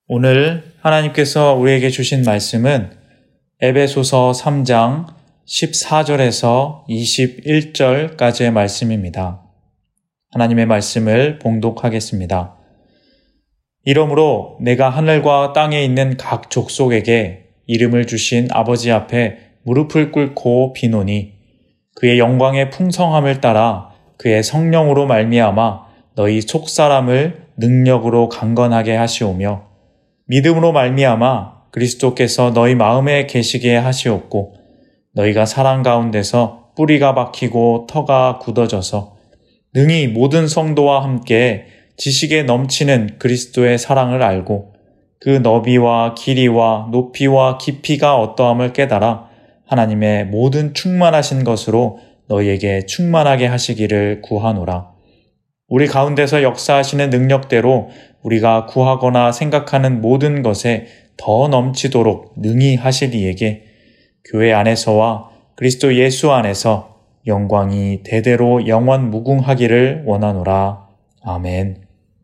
오늘 하나님께서 우리에게 주신 말씀은 에베소서 3장 14절에서 21절까지의 말씀입니다. 하나님의 말씀을 봉독하겠습니다. 이러므로 내가 하늘과 땅에 있는 각 족속에게 이름을 주신 아버지 앞에 무릎을 꿇고 비노니 그의 영광의 풍성함을 따라 그의 성령으로 말미암아 너희 속사람을 능력으로 강건하게 하시오며 믿음으로 말미암아 그리스도께서 너희 마음에 계시게 하시옵고 너희가 사랑 가운데서 뿌리가 박히고 터가 굳어져서 능히 모든 성도와 함께 지식에 넘치는 그리스도의 사랑을 알고 그 너비와 길이와 높이와 깊이가 어떠함을 깨달아 하나님의 모든 충만하신 것으로 너희에게 충만하게 하시기를 구하노라. 우리 가운데서 역사하시는 능력대로 우리가 구하거나 생각하는 모든 것에 더 넘치도록 능히 하실 이에게 교회 안에서와 그리스도 예수 안에서 영광이 대대로 영원 무궁하기를 원하노라. 아멘.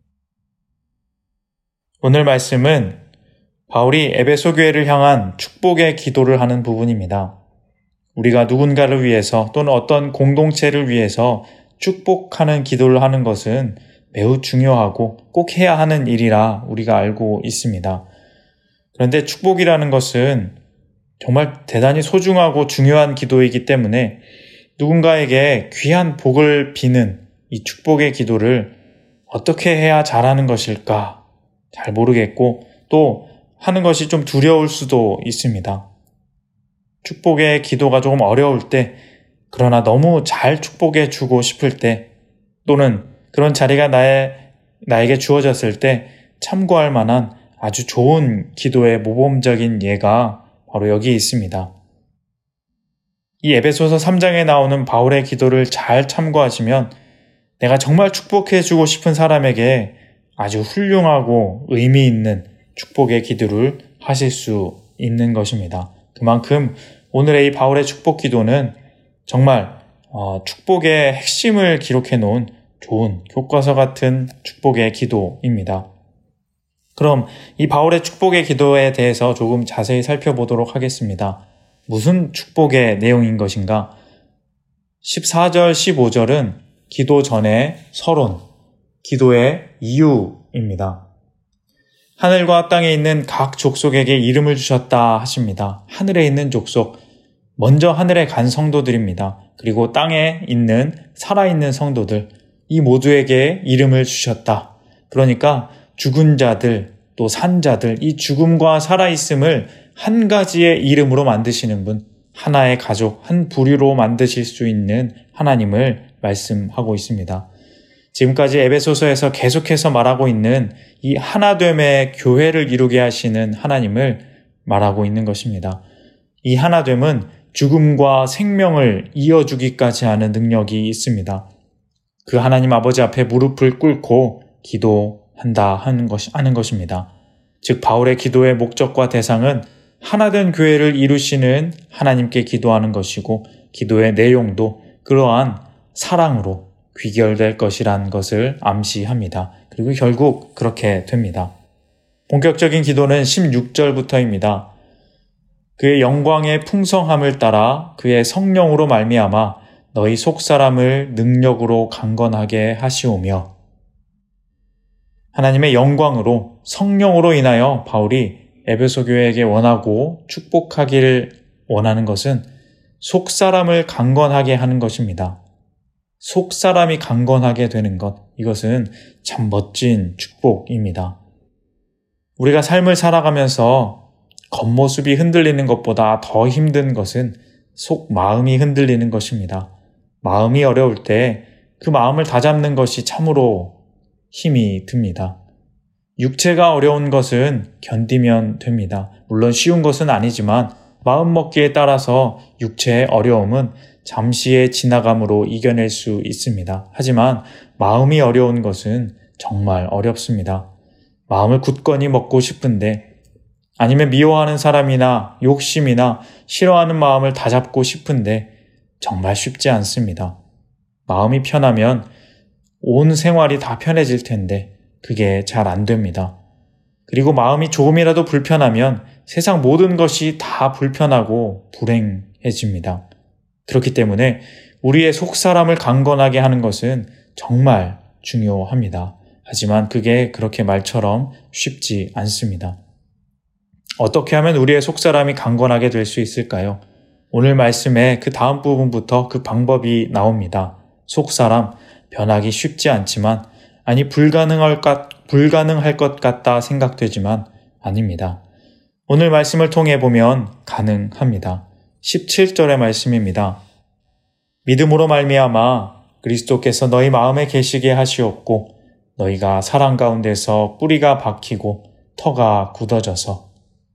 오늘 말씀은 바울이 에베소 교회를 향한 축복의 기도를 하는 부분입니다. 우리가 누군가를 위해서 또는 어떤 공동체를 위해서 축복하는 기도를 하는 것은 매우 중요하고 꼭 해야 하는 일이라 우리가 알고 있습니다. 그런데 축복이라는 것은 정말 대단히 소중하고 중요한 기도이기 때문에 누군가에게 귀한 복을 비는 이 축복의 기도를 어떻게 해야 잘하는 것일까 잘 모르겠고 또 하는 것이 좀 두려울 수도 있습니다. 축복의 기도가 조금 어려울 때 그러나 너무 잘 축복해 주고 싶을 때 또는 그런 자리가 나에게 주어졌을 때 참고할 만한 아주 좋은 기도의 모범적인 예가 바로 여기 있습니다. 이 에베소서 3장에 나오는 바울의 기도를 잘 참고하시면 내가 정말 축복해 주고 싶은 사람에게 아주 훌륭하고 의미 있는 축복의 기도를 하실 수 있는 것입니다. 그만큼 오늘의 이 바울의 축복 기도는 정말 축복의 핵심을 기록해 놓은 좋은 교과서 같은 축복의 기도입니다. 그럼 이 바울의 축복의 기도에 대해서 조금 자세히 살펴보도록 하겠습니다. 무슨 축복의 내용인 것인가? 14절, 15절은 기도 전의 서론, 기도의 이유입니다. 하늘과 땅에 있는 각 족속에게 이름을 주셨다 하십니다. 하늘에 있는 족속, 먼저 하늘에 간 성도들입니다. 그리고 땅에 있는 살아있는 성도들, 이 모두에게 이름을 주셨다. 그러니까 죽은 자들, 또 산 자들, 이 죽음과 살아있음을 한 가지의 이름으로 만드시는 분, 하나의 가족, 한 부류로 만드실 수 있는 하나님을 말씀하고 있습니다. 지금까지 에베소서에서 계속해서 말하고 있는 이 하나됨의 교회를 이루게 하시는 하나님을 말하고 있는 것입니다. 이 하나됨은 죽음과 생명을 이어주기까지 하는 능력이 있습니다. 그 하나님 아버지 앞에 무릎을 꿇고 기도한다 하는 것입니다. 즉 바울의 기도의 목적과 대상은 하나된 교회를 이루시는 하나님께 기도하는 것이고 기도의 내용도 그러한 사랑으로 귀결될 것이란 것을 암시합니다. 그리고 결국 그렇게 됩니다. 본격적인 기도는 16절부터입니다. 그의 영광의 풍성함을 따라 그의 성령으로 말미암아 너희 속사람을 능력으로 강건하게 하시오며 하나님의 영광으로 성령으로 인하여 바울이 에베소 교회에게 원하고 축복하기를 원하는 것은 속사람을 강건하게 하는 것입니다. 속사람이 강건하게 되는 것, 이것은 참 멋진 축복입니다. 우리가 삶을 살아가면서 겉모습이 흔들리는 것보다 더 힘든 것은 속 마음이 흔들리는 것입니다. 마음이 어려울 때 그 마음을 다잡는 것이 참으로 힘이 듭니다. 육체가 어려운 것은 견디면 됩니다. 물론 쉬운 것은 아니지만 마음먹기에 따라서 육체의 어려움은 잠시의 지나감으로 이겨낼 수 있습니다. 하지만 마음이 어려운 것은 정말 어렵습니다. 마음을 굳건히 먹고 싶은데 아니면 미워하는 사람이나 욕심이나 싫어하는 마음을 다잡고 싶은데 정말 쉽지 않습니다. 마음이 편하면 온 생활이 다 편해질 텐데 그게 잘 안 됩니다. 그리고 마음이 조금이라도 불편하면 세상 모든 것이 다 불편하고 불행해집니다. 그렇기 때문에 우리의 속사람을 강건하게 하는 것은 정말 중요합니다. 하지만 그게 그렇게 말처럼 쉽지 않습니다. 어떻게 하면 우리의 속사람이 강건하게 될 수 있을까요? 오늘 말씀의 그 다음 부분부터 그 방법이 나옵니다. 속사람, 변하기 쉽지 않지만, 아니 불가능할 것 같다 생각되지만 아닙니다. 오늘 말씀을 통해 보면 가능합니다. 17절의 말씀입니다. 믿음으로 말미암아 그리스도께서 너희 마음에 계시게 하시옵고 너희가 사랑 가운데서 뿌리가 박히고 터가 굳어져서.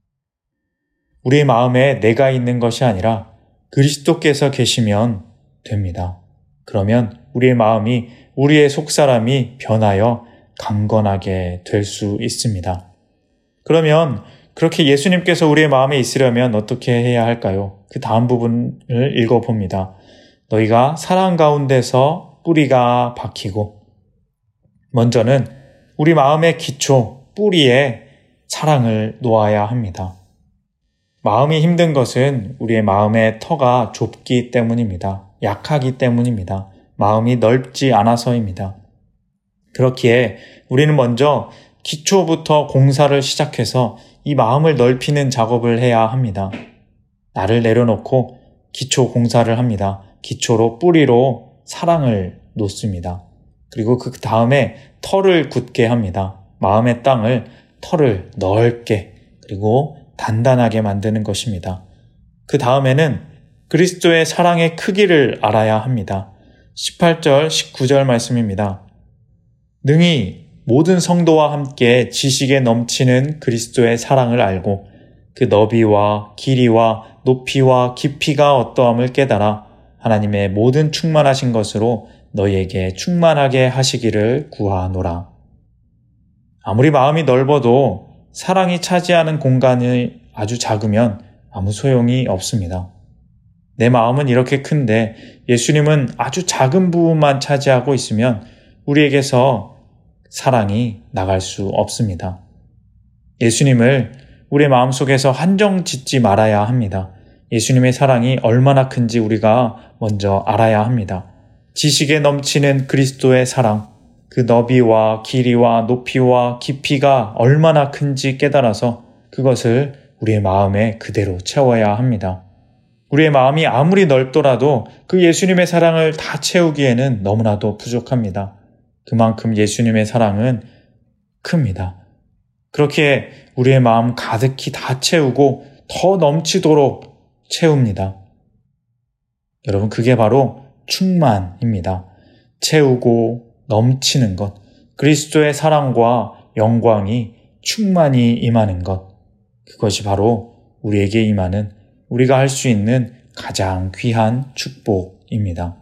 우리의 마음에 내가 있는 것이 아니라 그리스도께서 계시면 됩니다. 그러면 우리의 마음이, 우리의 속사람이 변하여 강건하게 될 수 있습니다. 그러면 그렇게 예수님께서 우리의 마음에 있으려면 어떻게 해야 할까요? 그 다음 부분을 읽어봅니다. 너희가 사랑 가운데서 뿌리가 박히고. 먼저는 우리 마음의 기초, 뿌리에 사랑을 놓아야 합니다. 마음이 힘든 것은 우리의 마음의 터가 좁기 때문입니다. 약하기 때문입니다. 마음이 넓지 않아서입니다. 그렇기에 우리는 먼저 기초부터 공사를 시작해서 이 마음을 넓히는 작업을 해야 합니다. 나를 내려놓고 기초 공사를 합니다. 기초로, 뿌리로 사랑을 놓습니다. 그리고 그 다음에 털을 굳게 합니다. 마음의 땅을, 털을 넓게, 그리고 단단하게 만드는 것입니다. 그 다음에는 그리스도의 사랑의 크기를 알아야 합니다. 18절, 19절 말씀입니다. 능히 모든 성도와 함께 지식에 넘치는 그리스도의 사랑을 알고 그 너비와 길이와 높이와 깊이가 어떠함을 깨달아 하나님의 모든 충만하신 것으로 너희에게 충만하게 하시기를 구하노라. 아무리 마음이 넓어도 사랑이 차지하는 공간이 아주 작으면 아무 소용이 없습니다. 내 마음은 이렇게 큰데 예수님은 아주 작은 부분만 차지하고 있으면 우리에게서 사랑이 나갈 수 없습니다. 예수님을 우리의 마음속에서 한정 짓지 말아야 합니다. 예수님의 사랑이 얼마나 큰지 우리가 먼저 알아야 합니다. 지식에 넘치는 그리스도의 사랑, 그 너비와 길이와 높이와 깊이가 얼마나 큰지 깨달아서 그것을 우리의 마음에 그대로 채워야 합니다. 우리의 마음이 아무리 넓더라도 그 예수님의 사랑을 다 채우기에는 너무나도 부족합니다. 그만큼 예수님의 사랑은 큽니다. 그렇게 우리의 마음 가득히 다 채우고 더 넘치도록 채웁니다. 여러분, 그게 바로 충만입니다. 채우고 넘치는 것, 그리스도의 사랑과 영광이 충만히 임하는 것, 그것이 바로 우리에게 임하는, 우리가 할 수 있는 가장 귀한 축복입니다.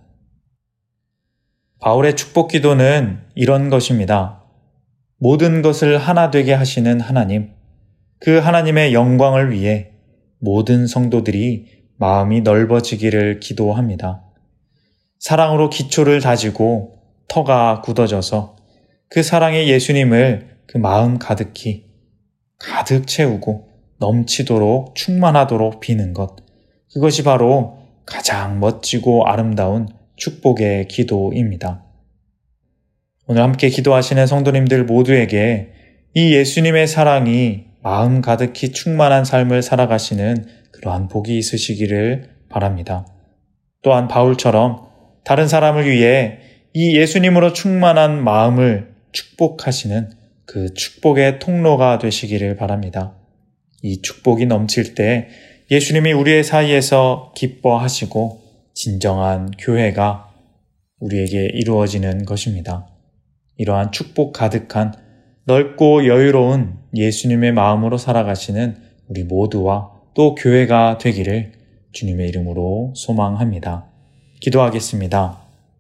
바울의 축복 기도는 이런 것입니다. 모든 것을 하나 되게 하시는 하나님, 그 하나님의 영광을 위해 모든 성도들이 마음이 넓어지기를 기도합니다. 사랑으로 기초를 다지고 터가 굳어져서 그 사랑의 예수님을 그 마음 가득히 가득 채우고 넘치도록 충만하도록 비는 것, 그것이 바로 가장 멋지고 아름다운 축복의 기도입니다. 오늘 함께 기도하시는 성도님들 모두에게 이 예수님의 사랑이 마음 가득히 충만한 삶을 살아가시는 그러한 복이 있으시기를 바랍니다. 또한 바울처럼 다른 사람을 위해 이 예수님으로 충만한 마음을 축복하시는 그 축복의 통로가 되시기를 바랍니다. 이 축복이 넘칠 때 예수님이 우리의 사이에서 기뻐하시고 진정한 교회가 우리에게 이루어지는 것입니다. 이러한 축복 가득한 넓고 여유로운 예수님의 마음으로 살아가시는 우리 모두와 또 교회가 되기를 주님의 이름으로 소망합니다. 기도하겠습니다.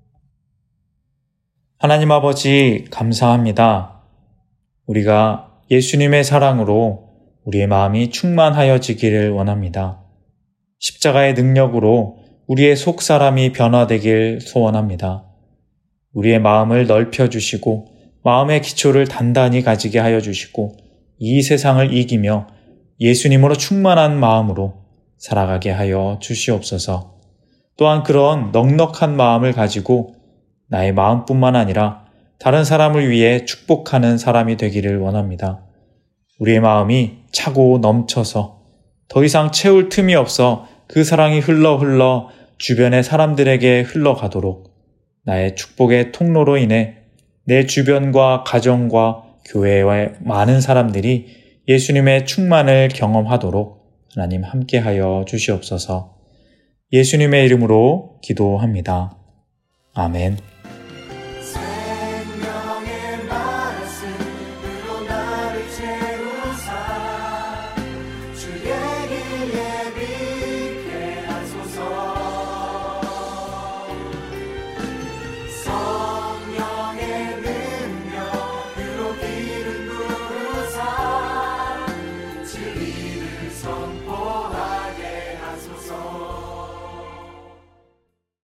하나님 아버지, 감사합니다. 우리가 예수님의 사랑으로 우리의 마음이 충만하여지기를 원합니다. 십자가의 능력으로 우리의 속사람이 변화되길 소원합니다. 우리의 마음을 넓혀주시고 마음의 기초를 단단히 가지게 하여 주시고 이 세상을 이기며 예수님으로 충만한 마음으로 살아가게 하여 주시옵소서. 또한 그런 넉넉한 마음을 가지고 나의 마음뿐만 아니라 다른 사람을 위해 축복하는 사람이 되기를 원합니다. 우리의 마음이 차고 넘쳐서 더 이상 채울 틈이 없어 그 사랑이 흘러 주변의 사람들에게 흘러가도록 나의 축복의 통로로 인해 내 주변과 가정과 교회와 많은 사람들이 예수님의 충만을 경험하도록 하나님 함께하여 주시옵소서. 예수님의 이름으로 기도합니다. 아멘. 생명의 말씀으로 나를 채우사 주의 길 예비케 하소서. 성령의 능력으로 길을 부으사 진리를 선포하게 하소서.